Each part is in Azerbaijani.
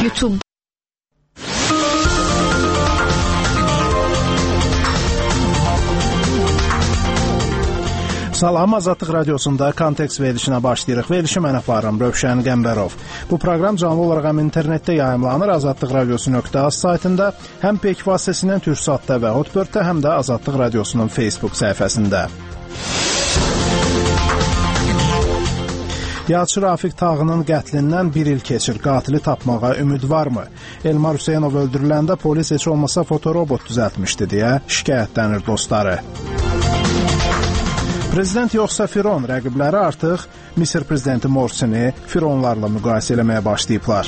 YouTube. Salam, Azadlıq Radiosunda Kontekst verilişinə başlayırıq. Verilişi mən aparıram, Rövşən Qəmbərov. Bu proqram canlı olaraq həm internetdə yayımlanır, azadlıqradiosu.az saytında, həm PEK vasitəsindən Türksatda və Hotbirddə, həm də Azadlıq Radiosunun Facebook səhifəsində. Yazıçı Rafiq Tağının qətlindən bir il keçir. Qatili tapmağa ümid varmı? Elmar Hüseynov öldürüləndə polis heç olmasa fotorobot düzəltmişdi deyə şikayətlənir dostları. Prezident yoxsa Firon, rəqibləri artıq Misir prezidenti Morsini Fironlarla müqayisə eləməyə başlayıblar.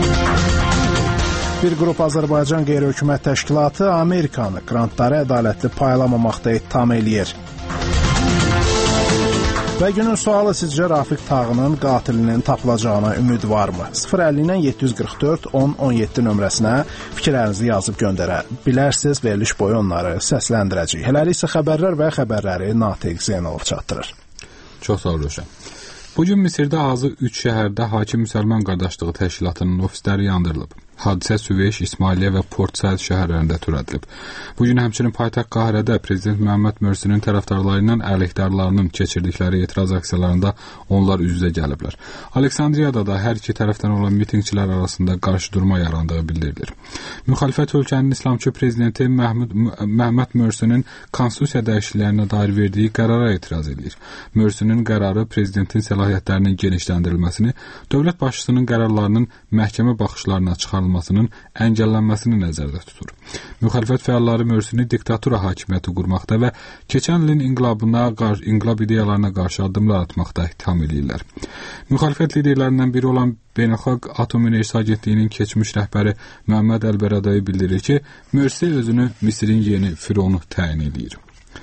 Bir qrup Azərbaycan qeyri-hökumət təşkilatı Amerikanı qrantları ədalətli paylamamaqda ittiham eləyir. Və günün sualı sizcə Rafiq Tağının qatilinin tapılacağına ümid varmı? 050-dən 744 1017 nömrəsinə fikirlərinizi yazıb göndərə bilərsiniz, veriliş boyu onları səsləndirəcək. Hələlik isə xəbərlər və xəbərləri Natiq Zeynalov çatdırır. Çox sağ ol, Rövşən. Bugün Misirdə azı 3 şəhərdə Hakim Müsəlman Qardaşlığı Təşkilatının ofisləri yandırılıb. Hadisə Süveyş, İsmailiyyə və Port Said şəhərlərində törədilib. Bugün həmçinin paytaxt Qahirədə Prezident Məhəmməd Mörsinin tərəfdarları ilə əleyhdarlarının keçirdikləri etiraz aksiyalarında onlar üz-üzə gəliblər. Aleksandriyada da hər iki tərəfdən olan mitinqçilər arasında qarşıdurma yarandığı bildirilir. Müxalifət ölkənin İslamçı prezidenti Məhəmməd Mörsinin konstitusiya dəyişikliklərinə dair verdiyi qərara etiraz edir. Mörsinin qərarı prezidentin səlahiyyətlərinin genişləndirilməsini, dövlət başçısının qərarlarının məhkəmə baxışlarına çıxarılmasının əngəllənməsini nəzərdə tutur. Müxalifət fəalları Mörsini diktatura hakimiyyəti qurmaqda və keçən ilin inqilab ideyalarına qarşı addımlar atmaqda ittiham edirlər. Müxalifət liderlərindən biri olan Beynəlxalq Atom Enerjisi Agentliyinin keçmiş rəhbəri Məhəmməd Əl-Bəradəyi bildirir ki, Mörsi özünü Misirin yeni fironu təyin edir.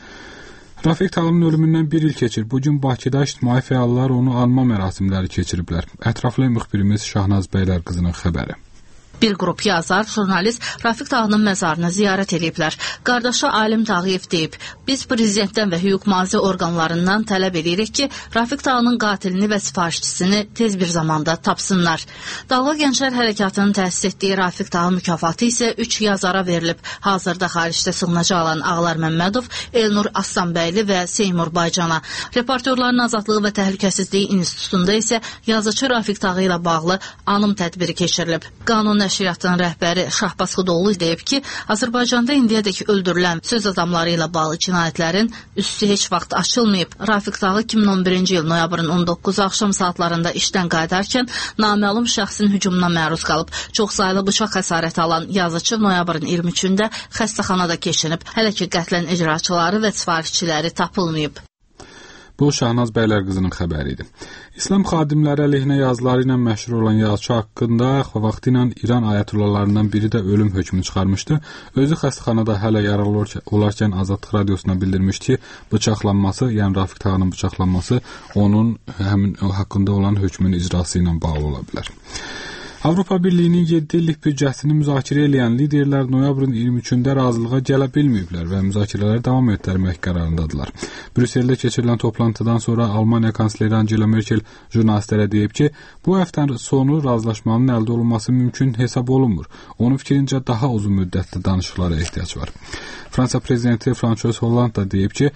Rafiq Tağının ölümündən bir il keçir. Bugün Bakıda ictimai fəallar onu anma mərasimləri keçiriblər. Ətraflı müxbirimiz Şahnaz Bəylər qızının xəbəri. Bir qrup yazar, jurnalist Rafiq Tağının məzarını ziyarət ediblər. Qardaşı Alim Tağıyev deyib, biz prezidentdən və hüquq-mühafizə orqanlarından tələb edirik ki, Rafiq Tağının qatilini və sifarişçisini tez bir zamanda tapsınlar. Dalğa Gənclər Hərəkatının təsis etdiyi Rafiq Tağı mükafatı isə 3 yazara verilib. Hazırda xaricdə sığınacaq alan Ağlar Məmmədov, Elnur Aslanbəyli və Seymur Baycana. Reportyorların Azadlığı və Təhlükəsizliyi İnstitutunda isə yazıcı Rafiq Tağı ilə bağlı anım tədbiri keçirilib. Qanun Nəşriyyatının rəhbəri Şahbaz Xudoğlu deyib ki, Azərbaycanda indiyədək öldürülən söz adamları ilə bağlı cinayətlərin üstü heç vaxt açılmayıb. Rafiq Tağı 2011-ci il noyabrın 19 axşam saatlarında işdən qayıdarkən naməlum şəxsin hücumuna məruz qalıb. Çoxsaylı bıçaq xəsarəti alan yazıcı noyabrın 23-də xəstəxanada keçinib. Hələ ki, qətlən icraçıları və sifarişçiləri tapılmayıb. Bu, Şahnaz Bəylər qızının xəbəri idi. İslam xadimləri əleyhinə yazıları ilə məşhur olan yazıçı haqqında vaxtı ilə İran ayətullarından biri də ölüm hökmü çıxarmışdı. Özü xəstəxanada hələ yaralı olarkən Azadlıq Radiosuna bildirmişdi ki, bıçaqlanması, yəni Rafiq Tağının bıçaqlanması onun həmin haqqında olan hökmün icrası ilə bağlı ola bilər. Avropa Birliyinin 7 illik büdcəsini müzakirə edən liderlər noyabrın 23-də razılığa gələ bilməyiblər və müzakirələr davam etdirmək qərarındadılar. Brüsseldə keçirilən toplantıdan sonra Almaniya kansleri Angela Merkel jurnalistlərə deyib ki, bu həftənin sonu razılaşmanın əldə olunması mümkün hesab olunmur. Onun fikrincə daha uzun müddətli danışıqlara ehtiyac var. Fransa prezidenti François Hollande da deyib ki,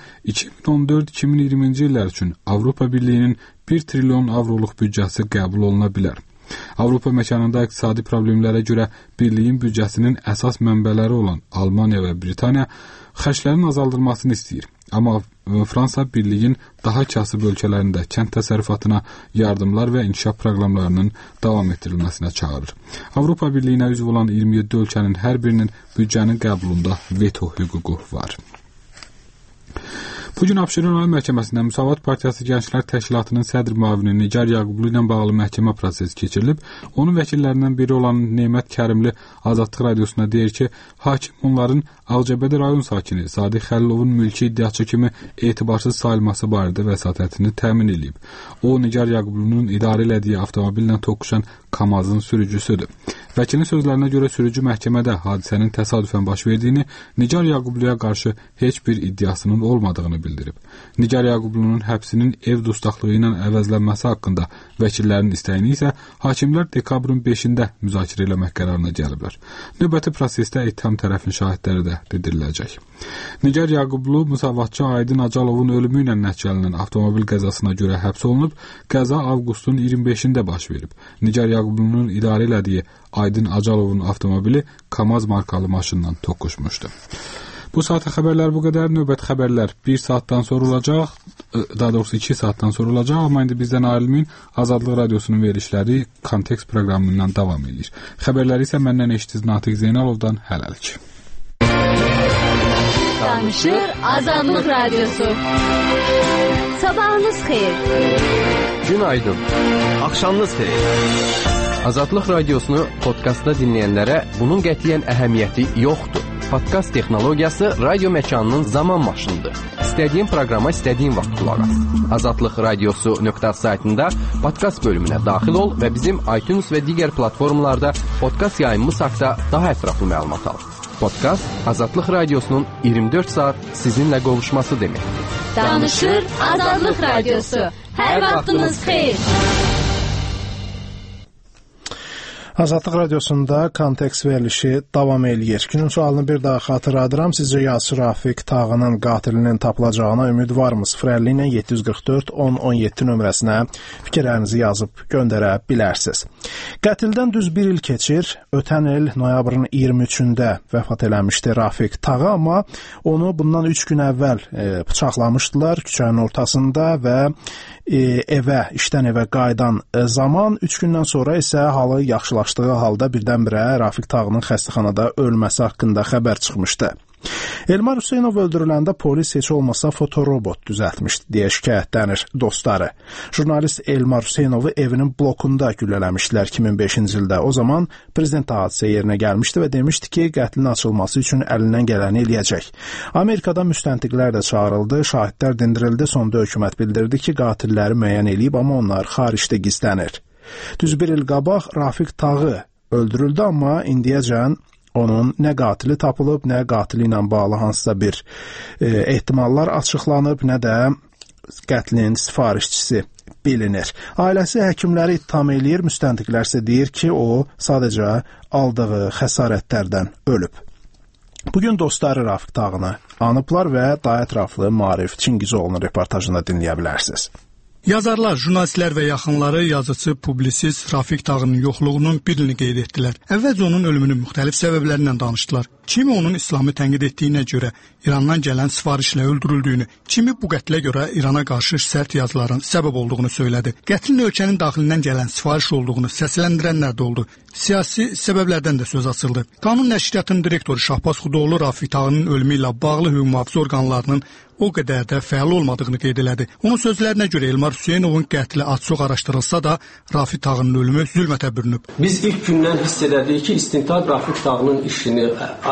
2014-2020-ci illər üçün Avropa Birliyinin 1 trilyon avroluq büdcəsi qəbul oluna bilər. Avropa məkanında iqtisadi problemlərə görə birliyin büdcəsinin əsas mənbələri olan Almaniya və Britaniya xərclərin azaldılmasını istəyir. Amma Fransa birliyin daha kasıb ölkələrində kənd təsərrüfatına yardımlar və inkişaf proqramlarının davam etdirilməsinə çağırır. Avropa Birliyinə üzv olan 27 ölkənin hər birinin büdcənin qəbulunda veto hüququ var. Bugün Abşeron Ali Məhkəməsində Müsavat Partiyası Gənclər Təşkilatının sədr müavini Nigar Yaqublu ilə bağlı məhkəmə prosesi keçirilib. Onun vəkillərindən biri olan Nemət Kərimli Azadlıq Radiosuna deyir ki, hakim onların Ağcabədi rayon sakini Sadiq Xəlilovun mülki iddiaçı kimi etibarsız sayılması barədə vəsatətini təmin edib. O, Nigar Yaqublunun idarə elədiyi avtomobillə toqquşan Kamazın sürücüsüdür. Vəkilin sözlərinə görə sürücü məhkəmədə hadisənin təsadüfən baş verdiyini, Nigar Yaqubluya qarşı heç bir iddiasının olmadığını bildirib. Nigar Yaqublunun həbsinin ev dustaqlığı ilə əvəzlənməsi haqqında vəkillərin istəyini isə hakimlər dekabrın 5-də müzakirə eləmək qərarına gəliblər. Növbəti prosesdə ittiham tərəfin şahidləri də dindiriləcək. Nigar Yaqublu müsavatçı Aydın Acalovun ölümü ilə nəticələnən avtomobil qəzasına görə həbs olunub. Qəza avqustun 25-də baş verib. Nigar Yaqublunun idarə elədiyi Aydın Acalovun avtomobili KAMAZ markalı maşınla toqquşmuşdu. Bu saata xəbərlər bu qədər. Növbəti xəbərlər 1 saatdan sonra olacaq. Daha doğrusu 2 saatdan sonra olacaq. Amma indi bizdən ayrılmayın. Azadlıq Radiosunun verilişləri Kontekst proqramından davam edir. Xəbərləri isə məndən eşitdiniz Natiq Zeynalovdan hələlik. Danışır Azadlıq Radiosu. Sabahınız xeyir. Günaydın. Axşamınız xeyir. Azadlıq Radiosunu podkastda dinləyənlərə bunun qətiyyən əhəmiyyəti yoxdur. Podkast texnologiyası radio məkanının zaman maşınıdır. İstədiyin proqrama istədiyin vaxt qulaq as. Azadlıq Radiosu.saytında podkast bölümünə daxil ol və bizim iTunes və digər platformalarda podkast yayımımız haqqında daha ətraflı məlumat al. Podkast Azadlıq Radiosunun 24 saat sizinlə qovuşması deməkdir. Danışır Azadlıq Radiosu. Hər vaxtınız xeyir. Azadlıq Radiosunda Kontekst verilişi davam eləyir. Günün sualını bir daha xatırladıram. Sizcə yazıçı Rafiq Tağının qatilinin tapılacağına ümid varmı? 050 ilə 744 1017 nömrəsinə fikirlərinizi yazıb göndərə bilərsiniz. Qətildən düz bir il keçir. Ötən il noyabrın 23-də vəfat eləmişdi Rafiq Tağı, amma onu bundan 3 gün əvvəl bıçaqlamışdılar küçənin ortasında və işdən evə qayıdan zaman 3 gündən sonra isə halı yaxşılaşdığı halda birdən-birə Rafiq Tağının xəstəxanada ölməsi haqqında xəbər çıxmışdı. Elmar Hüseynov öldürüləndə polis heç olmasa fotorobot düzəltmişdi deyə şikayətlənir dostları. Jurnalist Elmar Hüseynovu evinin blokunda güllələmişdilər 2005-ci ildə. O zaman prezident hadisə yerinə gəlmişdi və demişdi ki, qətlin açılması üçün əlindən gələni eləyəcək. Amerikada müstəntiqlər də çağırıldı, şahidlər dindirildi, sonda hökumət bildirdi ki, qatilləri müəyyən eləyib, amma onlar xaricdə gizlənir. Düz bir il qabaq Rafiq Tağı öldürüldü, amma indiyəcən onun nə qatili tapılıb, nə qatili ilə bağlı hansısa bir ehtimallar açıqlanıb, nə də qətlin sifarişçisi bilinir. Ailəsi həkimləri ittiham eləyir, müstəntiqlər isə deyir ki, o sadəcə aldığı xəsarətlərdən ölüb. Bugün dostları Rafiq Tağını anıblar və daha ətraflı Maarif Çingizoğlu'nun reportajında dinləyə bilərsiniz. Yazarlar, jurnalistlər və yaxınları yazıcı, publisist Rafiq Tağının yoxluğunun bir ilini qeyd etdilər. Əvvəlcə onun ölümünün müxtəlif səbəblərindən danışdılar. Kimi onun İslamı tənqid etdiyinə görə İrandan gələn sifarişlə öldürüldüyünü, kimi bu qətlə görə İrana qarşı sərt yazıların səbəb olduğunu söylədi. Qətlin ölkənin daxilindən gələn sifariş olduğunu səsləndirənlər də oldu. Siyasi səbəblərdən də söz açıldı. Qanun Nəşriyyatının direktoru Şahbaz Xudoğlu Rafiq Tağının ölümü ilə bağlı hüquq mühafizə orqanlarının o qədər də fəal olmadığını qeyd elədi. Onun sözlərinə görə Elmar Hüseynovun qətli az-çox araşdırılsa da Rafiq Tağının ölümü zülmətə bürünüb. Biz ilk gündən hiss elədik ki, istintaq Rafiq Tağının işini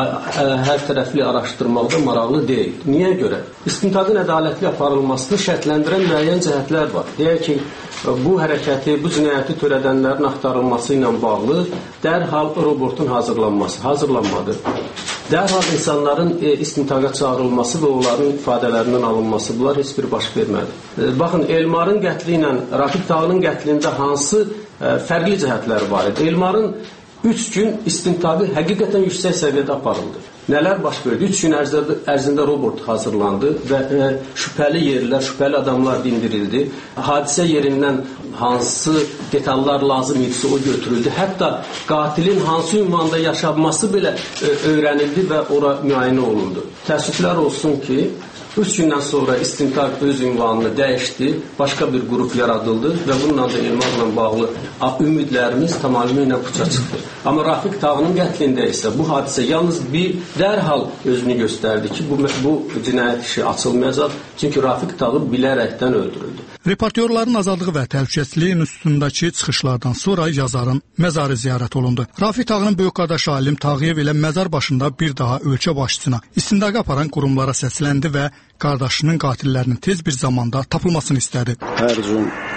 hər tərəfli araşdırmaqda maraqlı deyil. Niyə görə? İstintaqın ədalətli aparılmasını şərtləndirən müəyyən cəhətlər var. Deyək ki, bu hərəkəti, bu cinayəti törədənlərin axtarılması ilə bağlı dərhal robotun hazırlanmadı. Dərhal insanların istintaqa çağırılması və onların ifadələrindən alınması, bunlar heç bir baş vermədi. Baxın, Elmarın qətli ilə Rafiq Tağının qətlində hansı fərqli cəhətləri var idi? Elmarın 3 gün istintaqı həqiqətən yüksək səviyyədə aparıldı. Nələr baş verdi? 3 gün ərzində robot hazırlandı və şübhəli yerlər, şübhəli adamlar dindirildi. Hadisə yerindən hansı detallar lazım idisə o götürüldü. Hətta qatilin hansı ünvanda yaşanması belə öyrənildi və ora müayinə olundu. Təəssüflər olsun ki, 3 gündən sonra istintaq öz ünvanını dəyişdi, başqa bir qrup yaradıldı və bununla da Elmarla bağlı ümidlərimiz tamamilə puça çıxdı. Amma Rafiq Tağının qətlində isə bu hadisə yalnız bir dərhal özünü göstərdi ki, bu cinayət işi açılmayacaq, çünki Rafiq Tağı bilərəkdən öldürüldü. Reportyorların azadlığı və təhlükəsizliyi institutundakı çıxışlardan sonra yazarın məzarı ziyarət olundu. Rafiq Tağının böyük qardaşı Alim Tağıyev ilə məzar başında bir daha ölkə başçısına istintaqa aparan qurumlara səsləndi və qardaşının qatillərinin tez bir zamanda tapılmasını istədi. Hər gün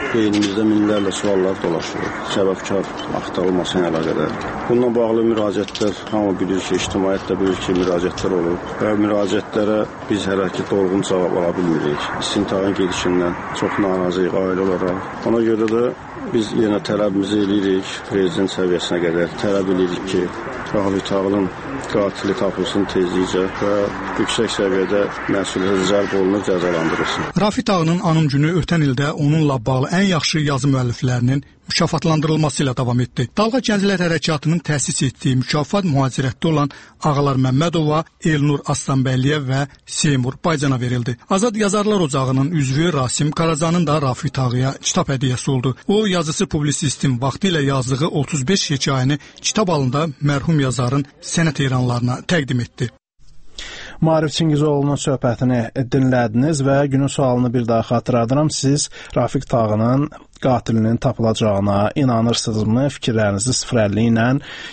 beynimizdə minlərlə suallar dolaşır. Səbəbkar axtarılması ilə əlaqədar. Bununla bağlı müraciətlər, hamı bilir ki, ictimaiyyət də bilir ki, müraciətlər olub və müraciətlərə biz hələ ki dolğun cavab ala bilmirik. İstintaqın gedişindən çox narazıyıq ailə olaraq. Ona görə də biz yenə tələbimizi edirik, prezident səviyyəsinə qədər tələb edirik ki, Rafik Tağının qatili tapılsın tezlikcə və yüksək səviyyədə məsuliyyətə cəlb olunub cəzalandırılsın. Rafik Tağının anım günü ötən ildə onunla bağlı ən yaxşı yazı müəlliflərinin mükafatlandırılması ilə davam etdi. Dalğa Gənclər Hərəkatının təsis etdiyi mükafat mühacirətdə olan Ağalar Məmmədova, Elnur Aslanbəyliyə və Seymur Baycana verildi. Azad Yazarlar Ocağının üzvü Rasim Karacanın da Rafik Tağıya kitab hədiyyəsi oldu. O, yazısı publisistin vaxtı ilə yazdığı 35 hekayəni kitab halında mərhum yazarın sənət heyranlarına təqdim etdi. Maarif Çingizoğlu'nun söhbətini dinlədiniz və günün sualını bir daha xatırladıram. Siz Rafik Tağının qatilinin tapılacağına inanırsınızmı? Fikirlərinizi 050 ilə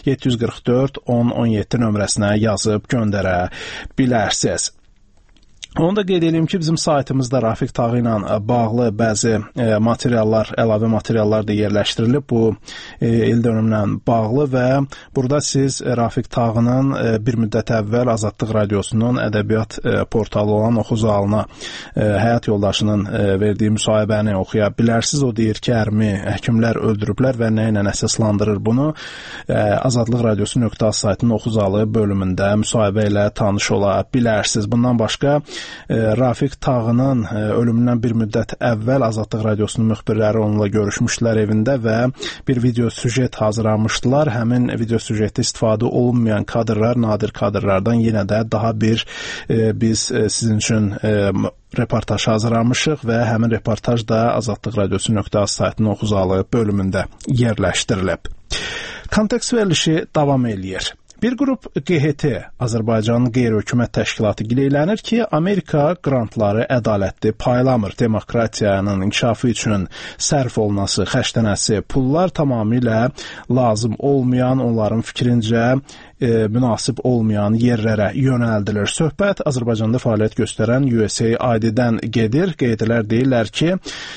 744 1017 nömrəsinə yazıb göndərə bilərsiniz. Onu da qeyd edeyim ki, bizim saytımızda Rafik Tağı ilə bağlı bəzi materiallar, əlavə materiallar da yerləşdirilib bu il dönümlə bağlı və burada siz Rafik Tağının bir müddət əvvəl Azadlıq Radiosunun ədəbiyyat portalı olan Oxuzalına həyat yoldaşının verdiyi müsahibəni oxuya bilərsiniz. O deyir ki, ərimi həkimlər öldürüblər və nə ilə əsaslandırır bunu? Azadlıq Radiosu.az saytının Oxuzalı bölümündə müsahibə ilə tanış ola bilərsiniz. Bundan başqa Rafik Tağının ölümündən bir müddət əvvəl Azadlıq Radiosunun müxbirləri onunla görüşmüşdülər evində və bir video süjet hazırlamışdılar. Həmin video süjetdə istifadə olunmayan kadrlar, nadir kadrlardan yenə də daha bir biz sizin üçün reportaj hazırlamışıq və həmin reportaj da Azadlıq Radiosu.az saytının Oxuzalı bölümündə yerləşdirilib. Kontekst verilişi davam eləyir. Bir qrup QHT, Azərbaycanın qeyri-hökumət təşkilatı gileylənir ki, Amerika qrantları ədalətli paylamır. Demokratiyanın inkişafı üçün sərf olunası, xərclənəsi pullar tamamilə lazım olmayan, onların fikrincə münasib olmayan yerlərə yönəldilir. Söhbət Azərbaycanda fəaliyyət göstərən USAID-dən gedir. QHT-lər deyirlər ki,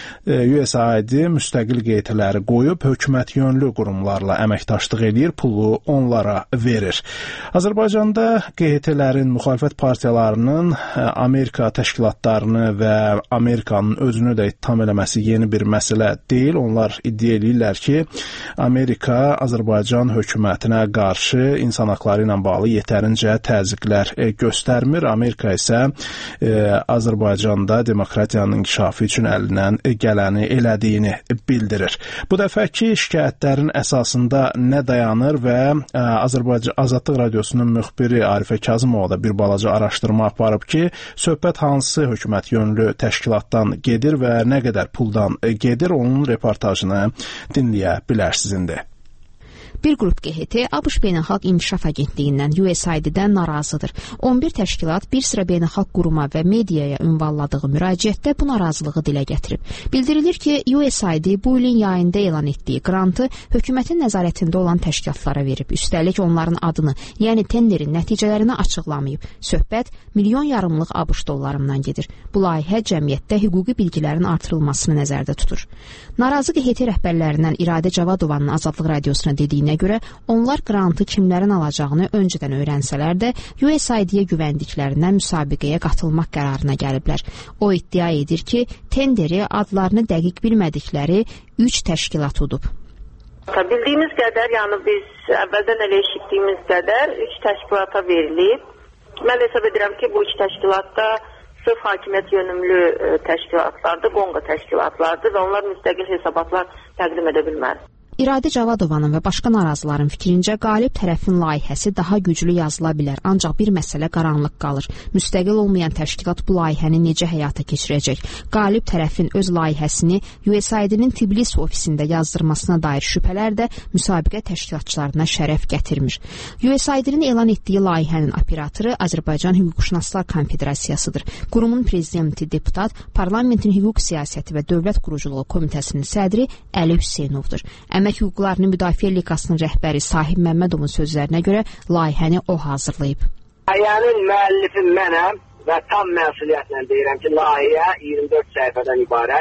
USAID müstəqil QHT-ləri qoyub hökumət yönlü qurumlarla əməkdaşlıq edir, pulu onlara verir. Azərbaycanda QHT-lərin, müxalifət partiyalarının Amerika təşkilatlarını və Amerikanın özünü də ittiham eləməsi yeni bir məsələ deyil. Onlar iddia edirlər ki, Amerika Azərbaycan hökumətinə qarşı insan haqları ilə bağlı yetərincə təzyiqlər göstərmir. Amerika isə Azərbaycanda demokratiyanın inkişafı üçün əlindən gələni elədiyini bildirir. Bu dəfəki şikayətlərin əsasında nə dayanır və Azadlıq Radiosunun müxbiri Arifə Kazımova da bir balaca araşdırma aparıb ki, söhbət hansı hökumət yönlü təşkilatdan gedir və nə qədər puldan gedir, onun reportajını dinləyə bilərsiniz indi. Bir qrup QHT ABŞ Beynəlxalq İnkişaf Agentliyindən USAID-dən narazıdır. 11 təşkilat bir sıra beynəlxalq quruma və mediaya ünvanladığı müraciətdə bu narazılığı dilə gətirib. Bildirilir ki, USAID bu ilin yayında elan etdiyi qrantı hökumətin nəzarətində olan təşkilatlara verib. Üstəlik onların adını, yəni tenderin nəticələrini açıqlamayıb. Söhbət milyon yarımlıq ABŞ dollarından gedir. Bu layihə cəmiyyətdə hüquqi bilgilərin artırılmasını nəzərdə tutur. Narazı QHT rəhbərlərindən İradə Cavadovanın Azadlıq Radiosuna dediyinə görə onlar qrantı kimlərin alacağını öncədən öyrənsələr də USAID-yə güvəndiklərindən müsabiqəyə qatılmaq qərarına gəliblər. O iddia edir ki, tenderi adlarını dəqiq bilmədikləri 3 təşkilat udub. Bildiyimiz qədər, yəni biz əvvəldən elə eşitdiyimiz qədər 3 təşkilata verilib. Mən hesab edirəm ki, bu 3 təşkilat da sırf hakimiyyət yönümlü təşkilatlardır, qonqa təşkilatlardır və onlar müstəqil hesabatlar təqdim edə bilməz. İradə Cavadovanın və başqa narazıların fikrincə qalib tərəfin layihəsi daha güclü yazıla bilər, ancaq bir məsələ qaranlıq qalır. Müstəqil olmayan təşkilat bu layihəni necə həyata keçirəcək? Qalib tərəfin öz layihəsini USAID-nin Tbilisi ofisində yazdırmasına dair şübhələr də müsabiqə təşkilatçılarına şərəf gətirmir. USAID-nin elan etdiyi layihənin operatoru Azərbaycan Hüquqşünaslar Konfederasiyasıdır. Qurumun prezidenti, deputat, parlamentin hüquq siyasəti və dövlət quruculuğu komitəsinin sədri Əli Hüseynovdur. Əmək hüquqlarının müdafiə liqasının rəhbəri Sahib Məmmədovun sözlərinə görə layihəni o hazırlayıb. Layihənin müəllifi mənəm və tam məsuliyyətlə deyirəm ki, layihə 24 səhifədən ibarət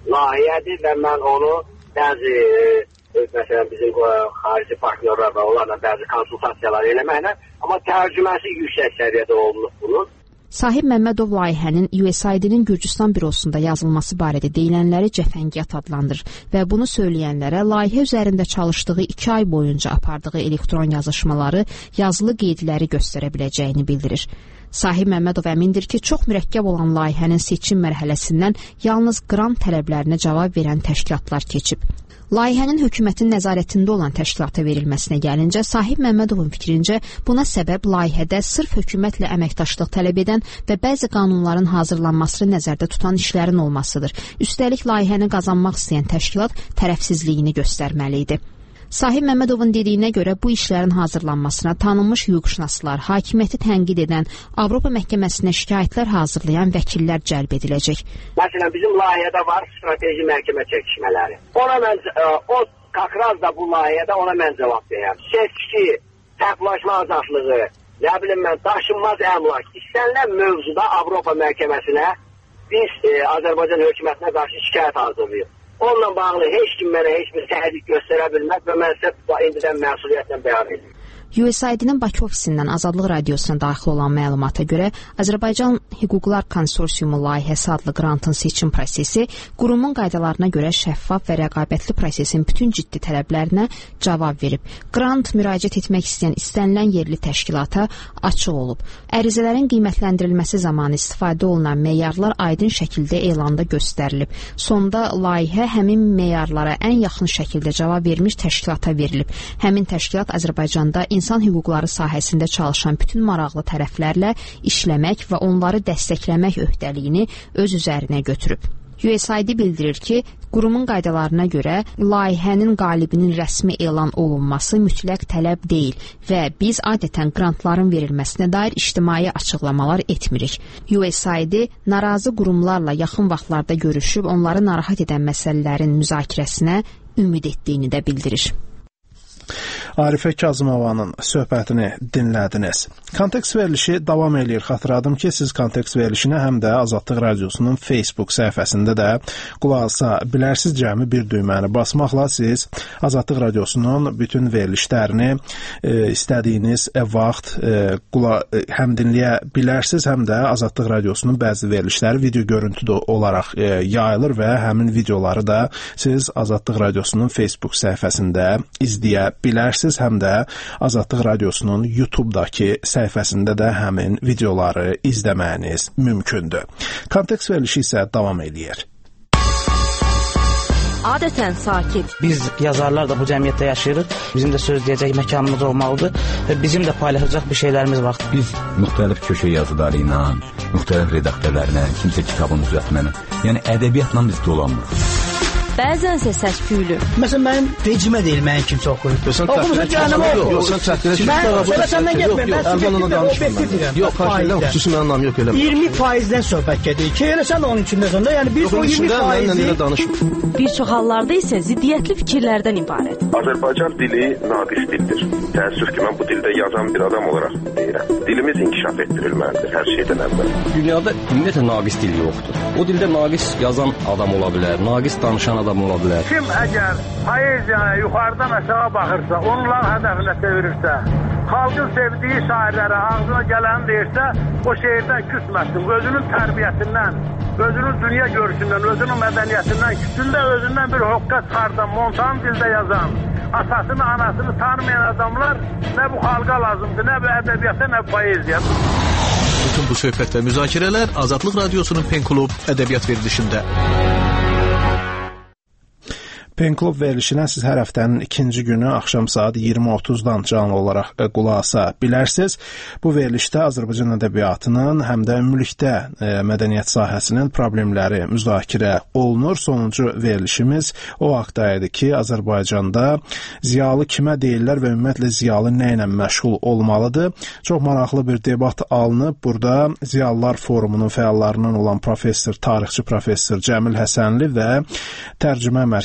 layihədir və mən onu bəzi məsələn bizim xarici partnyorlarla onlarla bəzi konsultasiyalar eləməklə, amma tərcüməsi yüksək səviyyədə olunub bunun. Sahib Məmmədov layihənin USAID-nin Gürcüstan bürosunda yazılması barədə deyilənləri cəfəngiyyat adlandırır və bunu söyləyənlərə layihə üzərində çalışdığı 2 ay boyunca apardığı elektron yazışmaları, yazılı qeydləri göstərə biləcəyini bildirir. Sahib Məmmədov əmindir ki, çox mürəkkəb olan layihənin seçim mərhələsindən yalnız qrant tələblərinə cavab verən təşkilatlar keçib. Layihənin hökumətin nəzarətində olan təşkilata verilməsinə gəlincə, Sahib Məmmədovun fikrincə buna səbəb layihədə sırf hökumətlə əməkdaşlıq tələb edən və bəzi qanunların hazırlanmasını nəzərdə tutan işlərin olmasıdır. Üstəlik, layihəni qazanmaq istəyən təşkilat tərəfsizliyini göstərməli idi. Sahib Məmmədovun dediyinə görə bu işlərin hazırlanmasına tanınmış hüquqşünaslar, hakimiyyəti tənqid edən, Avropa məhkəməsinə şikayətlər hazırlayan vəkillər cəlb ediləcək. Məsələn, bizim layihədə var strateji məhkəmə çəkişmələri. O kakraz da bu layihədə ona mən cavab deyəm. Seçki, təqlaşma azadlığı, nə bilim mən, daşınmaz əmlak, istənilən mövzuda Avropa məhkəməsinə biz Azərbaycan hökumətinə qarşı şikayət hazırlayıb. Onunla bağlı heç kim mənə heç bir təhdid göstərə bilməz və mən sizə indidən məsuliyyətlə bəyan edirəm. USAID-nin Bakı ofisindən Azadlıq Radiosuna daxil olan məlumata görə Azərbaycan Hüquqlar Konsorsiumu layihəsi adlı qrantın seçim prosesi qurumun qaydalarına görə şəffaf və rəqabətli prosesin bütün ciddi tələblərinə cavab verib. Qrant müraciət etmək istəyən istənilən yerli təşkilata açıq olub. Ərizələrin qiymətləndirilməsi zamanı istifadə olunan meyarlar aydın şəkildə elanda göstərilib. Sonda layihə həmin meyarlara ən yaxın şəkildə cavab vermiş təşkilata verilib. Həmin təşkilat Azərbaycanda insan hüquqları sahəsində çalışan bütün maraqlı tərəflərlə işləmək və onları dəstəkləmək öhdəliyini öz üzərinə götürüb. USAID bildirir ki, qurumun qaydalarına görə layihənin qalibinin rəsmi elan olunması mütləq tələb deyil və biz adətən qrantların verilməsinə dair ictimai açıqlamalar etmirik. USAID narazı qurumlarla yaxın vaxtlarda görüşüb onları narahat edən məsələlərin müzakirəsinə ümid etdiyini də bildirir. Arifə Kazımovanın söhbətini dinlədiniz. Kontekst verilişi davam eləyir. Xatırladım ki, siz kontekst verilişini həm də Azadlıq Radiosunun Facebook səhifəsində də qulaq asa bilərsiniz. Cəmi bir düyməni basmaqla siz Azadlıq Radiosunun bütün verilişlərini istədiyiniz vaxt həm dinləyə bilərsiniz, həm də Azadlıq Radiosunun bəzi verilişləri video görüntülü olaraq yayılır və həmin videoları da siz Azadlıq Radiosunun Facebook səhifəsində izləyə bilərsiniz. Həm də Azadlıq Radiosunun YouTube-dakı səhifəsində də həmin videoları izləməyiniz mümkündür. Kontekst verilişi isə davam eləyir. Adətən sakit. Biz yazarlar da bu cəmiyyətdə yaşayırıq. Bizim də söz deyəcək məkanımız olmalıdır və bizim də paylaşacaq bir şeylərimiz var. Biz müxtəlif köşə yazıları ilə, müxtəlif redaktörlərlə, kimsə kitabın düzəltməni, yəni ədəbiyyatla biz dolanmırıq. Bəzənsə səs-küylü. Məsələn, mənim vecimə deyil, mənim kimsə oxuyur. Oxumusun canımı oxu. Yox, sən çəkdirə ki, səndən getməyəm, mən subjektiv və obyektiv deyirəm. Yox, xüsusi mənim anlam yox eləmə. 20%-dən söhbət gedir ki, elə sən də onun içindəsən də, yəni biz o 20%-i... Bir çox hallarda isə ziddiyyətli fikirlərdən ibarət. Azərbaycan dili naqis dildir. Təəssüf ki, mən bu dildə yazan bir adam olaraq deyirəm. Dilimiz inkişaf etdirilməlidir hər şeydən əvvəl. Dünyada ümumiyyətlə naqis dil yoxdur. O dildə naqis yazan adam ola bilər, naqis danışan adam ola bilər. Kim əgər poeziyaya yuxarıdan aşağı baxırsa, onlar hədəfinə çevirirsə, xalqın sevdiyi şairlərə ağzına gələni deyirsə, o şeirdən küsməsin, özünün tərbiyəsindən, özünün dünya görüşündən, özünün mədəniyyətindən, küsündə özündən bir hoqqa çıxardan, montan dildə yazan, atasını, anasını tanımayan adamlar nə bu xalqa lazımdır, nə bu ədəbiyyata, nə bu poeziya. Bütün bu söhbət və müzakirələr Azadlıq Radiosunun Pen Klub ədəbiyyat verilişində. Pen Klub verilişinə siz hər həftənin ikinci günü axşam saat 20:30-dan canlı olaraq qulaq asa bilərsiniz. Bu verilişdə Azərbaycan ədəbiyyatının həm də ümumilikdə mədəniyyət sahəsinin problemləri müzakirə olunur. Sonuncu verilişimiz o haqda idi ki, Azərbaycanda ziyalı kimə deyirlər və ümumiyyətlə ziyalı nə ilə məşğul olmalıdır? Çox maraqlı bir debat alınıb. Burada Ziyalılar Forumunun fəallarından olan tarixçi professor Cəmil Həsənli və Tərcümə Mərkəzinin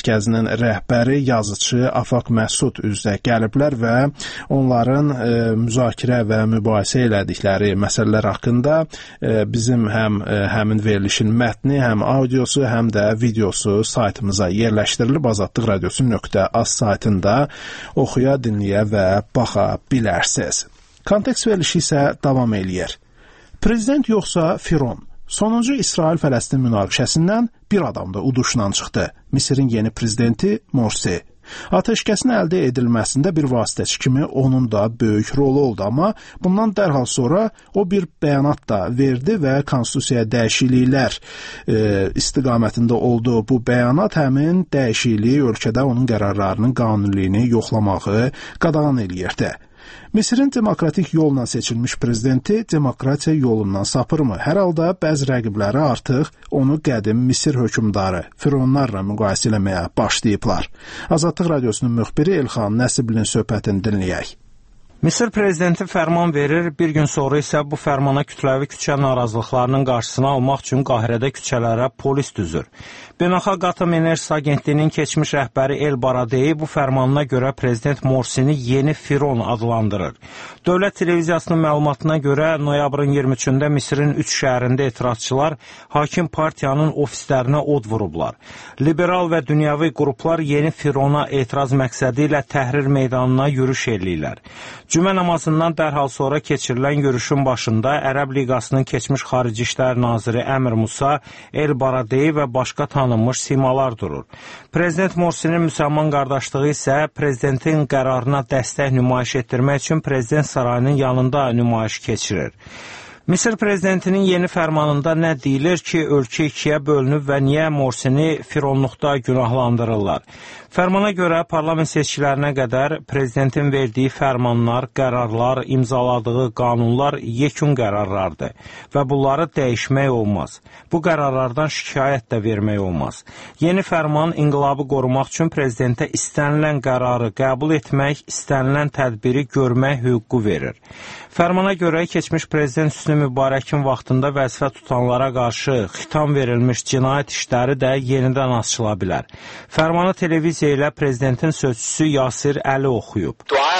partiyasının rəhbəri, yazıçı Afaq Məsud üzrə gəliblər və onların müzakirə və mübahisə elədikləri məsələlər haqqında bizim həm həmin verilişin mətni, həm audiosu, həm də videosu saytımıza yerləşdirilib. Azadlıq Radiosu.az saytında oxuya, dinləyə və baxa bilərsiniz. Kontekst verilişi isə davam eləyir. Prezident yoxsa Firon? Sonuncu İsrail-Fələstin münaqişəsindən bir adam da uduşla çıxdı. Misirin yeni prezidenti Morsi. Atəşkəsin əldə edilməsində bir vasitəçi kimi onun da böyük rolu oldu, amma bundan dərhal sonra o bir bəyanat da verdi və konstitusiyaya dəyişikliklər istiqamətində olduğu bu bəyanat həmin dəyişikliyi ölkədə onun qərarlarının qanuniliyini yoxlamağı qadağan eləyirdi. Misirin demokratik yolla seçilmiş prezidenti demokratiya yolundan sapırmı? Hər halda bəzi rəqibləri artıq onu qədim Misir hökmdarı Fironlarla müqayisə eləməyə başlayıblar. Azadlıq Radiosunun müxbiri Elxan Nəsiblinin söhbətini dinləyək. Misir prezidenti fərman verir, bir gün sonra isə bu fərmana kütləvi küçə narazılıqlarının qarşısını almaq üçün Qahirədə küçələrə polis düzür. Beynəlxalq Atom Enerjisi Agentliyinin keçmiş rəhbəri El Baradei bu fərmanına görə prezident Morsini yeni Firon adlandırır. Dövlət televiziyasının məlumatına görə noyabrın 23-də Misirin 3 şəhərində etirazçılar hakim partiyanın ofislərinə od vurublar. Liberal və dünyavi qruplar yeni Firona etiraz məqsədi ilə Təhrir meydanına yürüş eləyirlər. Cümə namazından dərhal sonra keçirilən yürüşün başında Ərəb Liqasının keçmiş Xarici İşlər Naziri Əmir Musa, El Baradei və başqa tanınmış simalar durur. Prezident Morsinin müsəlman qardaşlığı isə prezidentin qərarına dəstək nümayiş etdirmək üçün prezident sarayının yanında nümayiş keçirir. Misir prezidentinin yeni fərmanında nə deyilir ki, ölkə ikiyə bölünüb və niyə Morsini fironluqda günahlandırırlar? Fərmana görə parlament seçkilərinə qədər prezidentin verdiyi fərmanlar, qərarlar, imzaladığı qanunlar yekun qərarlardır və bunları dəyişmək olmaz. Bu qərarlardan şikayət də vermək olmaz. Yeni fərman inqilabı qorumaq üçün prezidentə istənilən qərarı qəbul etmək, istənilən tədbiri görmək hüququ verir. Fərmana görə keçmiş prezident Hüsnü Mübarəkin vaxtında vəzifə tutanlara qarşı xitam verilmiş cinayət işləri də yenidən açıla bilər. Fərmanı televiziya ilə prezidentin sözçüsü Yasir Əli oxuyub.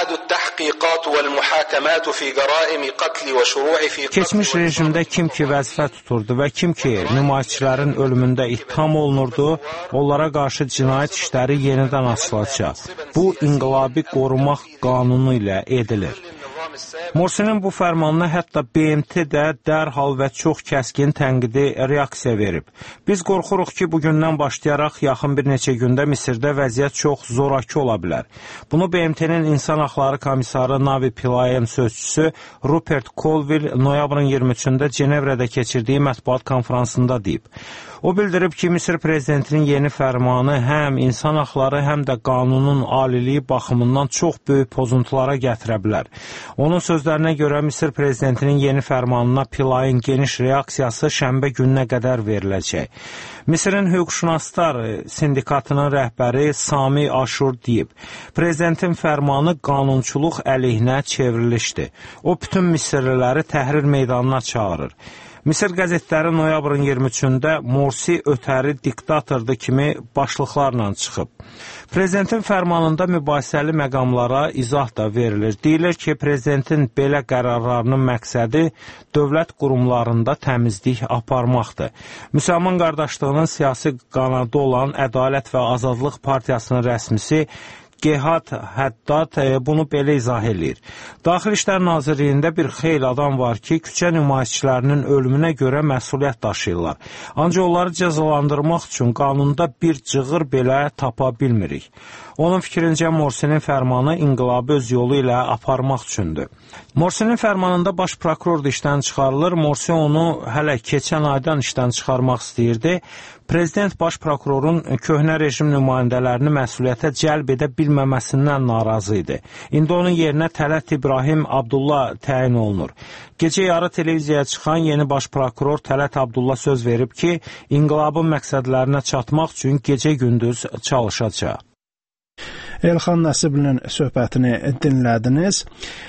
Keçmiş rejimdə kim ki vəzifə tuturdu və kim ki nümayişçilərin ölümündə ittiham olunurdu, onlara qarşı cinayət işləri yenidən açılacaq. Bu, inqilabi qorumaq qanunu ilə edilir. Morsinin bu fərmanına hətta BMT də dərhal və çox kəskin tənqidi reaksiya verib. Biz qorxuruq ki, bugündən başlayaraq yaxın bir neçə gündə Misirdə vəziyyət çox zoraki ola bilər. Bunu BMT-nin İnsan Haqları Komissarı Navi Pilayın sözçüsü Rupert Colville noyabrın 23-də Cenevrədə keçirdiyi mətbuat konfransında deyib. O bildirib ki, Misir prezidentinin yeni fərmanı həm insan haqları, həm də qanunun aliliyi baxımından çox böyük pozuntulara gətirə bilər. Onun sözlərinə görə Misir prezidentinin yeni fərmanına Pilayın geniş reaksiyası şənbə gününə qədər veriləcək. Misirin hüquqşünaslar sindikatının rəhbəri Sami Aşur deyib, prezidentin fərmanı qanunçuluq əleyhinə çevrilişdir. O, bütün Misirliləri Təhrir meydanına çağırır. Misir qəzetləri noyabrın 23-də Morsi ötəri diktatordu kimi başlıqlarla çıxıb. Prezidentin fərmanında mübahisəli məqamlara izah da verilir. Deyilir ki, prezidentin belə qərarlarının məqsədi dövlət qurumlarında təmizlik aparmaqdır. Müsəlman qardaşlığının siyasi qanadı olan Ədalət və Azadlıq Partiyasının rəsmisi Gehat Həddad bunu belə izah edir. Daxili İşlər Nazirliyində bir xeyli adam var ki, küçə nümayişçilərinin ölümünə görə məsuliyyət daşıyırlar. Ancaq onları cəzalandırmaq üçün qanunda bir cığır belə tapa bilmirik. Onun fikrincə Morsinin fərmanı inqilabı öz yolu ilə aparmaq üçündür. Morsinin fərmanında baş prokuror da işdən çıxarılır. Morsi onu hələ keçən aydan işdən çıxarmaq istəyirdi. Prezident baş prokurorun köhnə rejim nümayəndələrini məsuliyyətə cəlb edə bilməməsindən narazı idi. İndi onun yerinə Tələt İbrahim Abdullah təyin olunur. Gecə yarı televiziyaya çıxan yeni baş prokuror Tələt Abdullah söz verib ki, inqilabın məqsədlərinə çatmaq üçün gecə-gündüz çalışacaq. Elxan Nəsiblinin söhbətini dinlədiniz.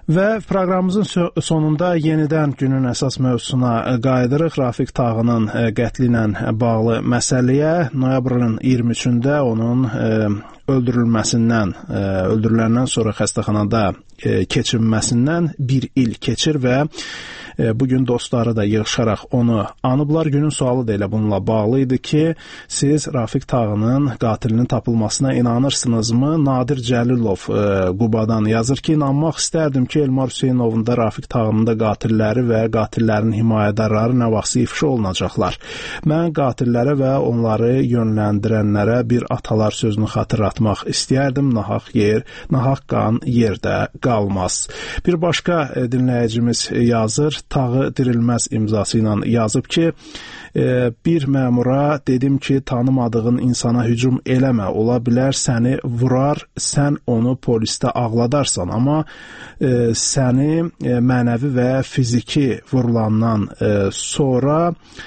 Və proqramımızın sonunda yenidən günün əsas mövzusuna qayıdırıq. Rafiq Tağının qətli ilə bağlı məsələyə. Noyabrın 23-də onun öldürüləndən sonra xəstəxanada keçirilməsindən bir il keçir və bugün dostları da yığışaraq onu anıblar. Günün sualı da elə bununla bağlı idi ki, siz Rafiq Tağının qatilinin tapılmasına inanırsınızmı? Nadir Cəlilov Qubadan yazır ki, inanmaq istərdim ki, Elmar Hüseynovun da Rafiq Tağının da qatilləri və qatillərin himayədarları nə vaxtsa ifşa olunacaqlar. Mən qatillərə və onları yönləndirənlərə bir atalar sözünü xatırlatmaq istəyərdim. Nahaq qan yerdə qalmaz. Bir başqa dinləyicimiz yazır, Tağı Dirilməz imzası ilə yazıb ki, bir məmura dedim ki, tanımadığın insana hücum eləmə, ola bilər səni vurar, sən onu polisdə ağladarsan, amma səni mənəvi və fiziki vurulandan sonra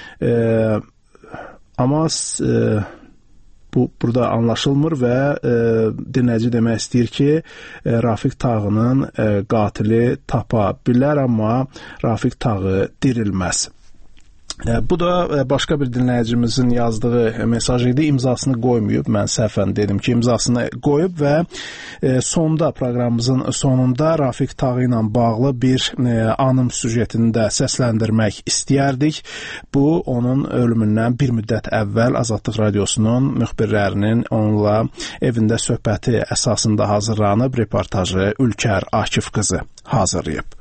amma bu burada anlaşılmır və dinləyici demək istəyir ki, Rafiq Tağının qatili tapa bilər, amma Rafiq Tağı dirilməz. Bu da başqa bir dinləyicimizin yazdığı mesaj idi. İmzasını qoymayıb. Mən səhvən dedim ki, imzasını qoyub və sonda, proqramımızın sonunda Rafiq Tağı ilə bağlı bir anım süjetini də səsləndirmək istəyərdik. Bu, onun ölümündən bir müddət əvvəl Azadlıq Radiosunun müxbirlərinin onunla evində söhbəti əsasında hazırlanıb, reportajı Ülkər Akif qızı hazırlayıb.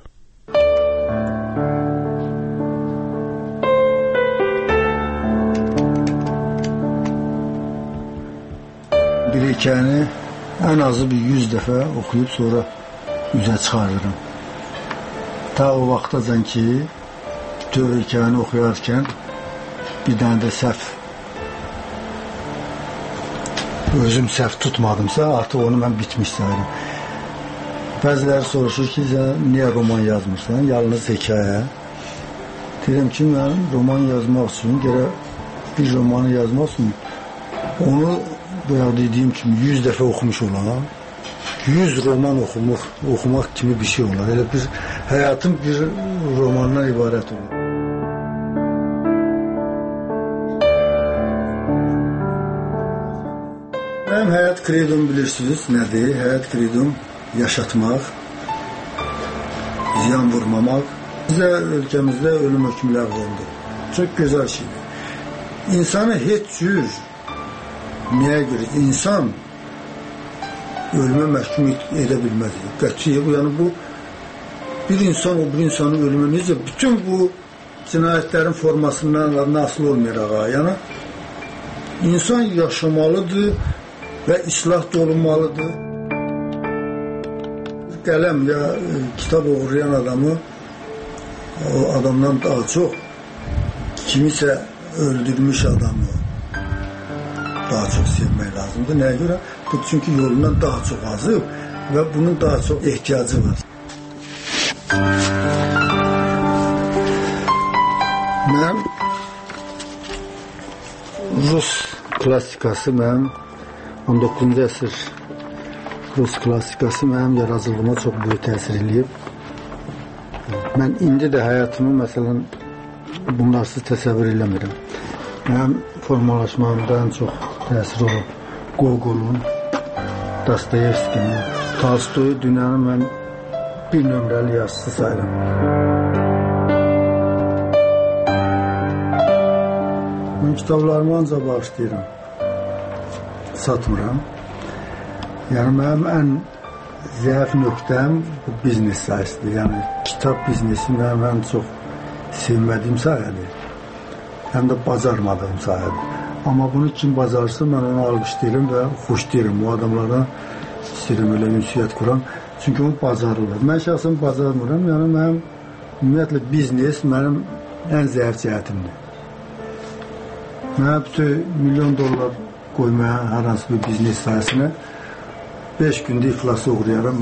Bir hekayəni ən azı bir 100 dəfə oxuyub sonra üzə çıxarırım. Ta o vaxtacan ki, bütün hekayəni oxuyarkən bir dənə də səhv özüm səhv tutmadımsa, artıq onu mən bitmiş sayırım. Bəziləri soruşur ki, niyə roman yazmırsan, yalnız hekayə? Deyirəm ki, mən roman yazmaq üçün, bir romanı yazmaq üçün onu bayaq dediyim kimi 100 dəfə oxumuş olan, 100 roman oxumaq kimi bir şey olar. Elə bir həyatım bir romandan ibarət olur. Mənim həyat kredom bilirsiniz nədir? Həyat kredom yaşatmaq, ziyan vurmamaq. Bizə ölkəmizdə ölüm hökmü ləğv olundu. Çox gözəl şeydir. İnsanı heç cür nəyə görə? İnsan ölümə məhkum edə bilməz. Qətiyyən, yəni bu bir insan o bir insanın ölümü necə? Bütün bu cinayətlərin formasından asılı olmayaraq. Yəni, insan yaşamalıdır və islah olunmalıdır. Qələm ya kitab oğurlayan adamı o adamdan daha çox kimisə öldürmüş adamı daha çox sevmək lazımdır. Nəyə görə? Bu, çünki yolundan daha çox azıb və bunun daha çox ehtiyacı var. Mən Rus klassikası, mənim 19-cu əsr Rus klassikası mənim yaradıcılığıma çox böyük təsir eləyib. Mən indi də həyatımı, məsələn, bunlarsız təsəvvür eləmirəm. Mənim formalaşmamda ən çox təsir olub Gogolun, Dostoyevskinin, Tolstoy dünyanın mən bir nömrəli yazısı sayıram. Mən kitablarımı ancaq bağışlayıram, satmıram. Yəni mənim ən zəif nöqtəm bu biznes sayəsidir. Yəni kitab biznesi mənim ən çox sevmədiyim sayədir. Həm də bacarmadığım sayədir. Amma bunu kim bacarsa, mən onu alqışlayıram və xoşlayıram. O adamlara istəyirəm elə ünsiyyət kuram. Çünki onu bacarırlar. Mən şəxsən bacarmıram. Yəni mənim ümumiyyətlə biznes mənim ən zəif cəhətimdir. Mənə bütün milyon dollar qoymaya hər hansı bir biznes sayəsində 5 gündə iflasa uğrayaram.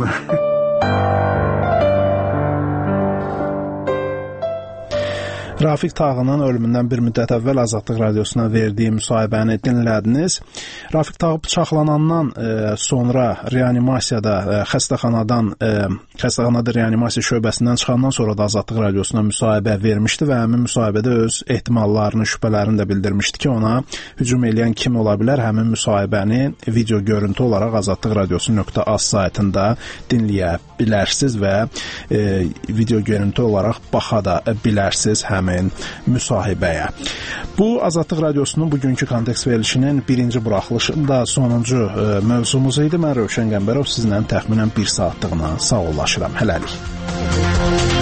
Rafiq Tağının ölümündən bir müddət əvvəl Azadlıq Radiosuna verdiyi müsahibəni dinlədiniz. Rafiq Tağ bıçaqlanandan sonra reanimasiyada xəstəxanada reanimasiya şöbəsindən çıxandan sonra da Azadlıq Radiosuna müsahibə vermişdi və həmin müsahibədə öz ehtimallarını, şübhələrini də bildirmişdi ki, ona hücum eləyən kim ola bilər? Həmin müsahibəni video görüntü olaraq azadlıqradiosu.az saytında dinləyə bilərsiniz və video görüntü olaraq baxa da bilərsiniz həmin müsahibəyə. Bu Azadlıq Radiosunun bugünkü kontekst verilişinin birinci buraxılışında sonuncu mövzumuz idi. Mən Rövşən Qəmbərov sizlə təxminən 1 saatlığına sağollaşıram. Hələlik.